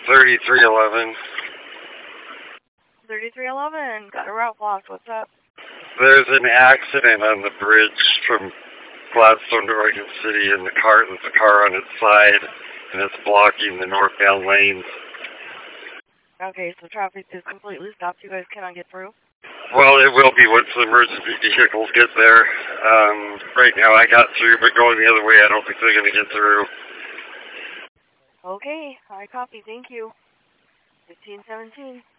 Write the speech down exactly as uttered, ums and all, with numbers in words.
thirty-three eleven. thirty-three eleven, got a route blocked. What's up? There's an accident on the bridge from Gladstone to Oregon City, and the car, there's a car on its side, and it's blocking the northbound lanes. Okay, so traffic is completely stopped. You guys cannot get through? Well, it will be once the emergency vehicles get there. Um, right now I got through, but going the other way, I don't think they're going to get through. Okay, I copy. Thank you. fifteen seventeen.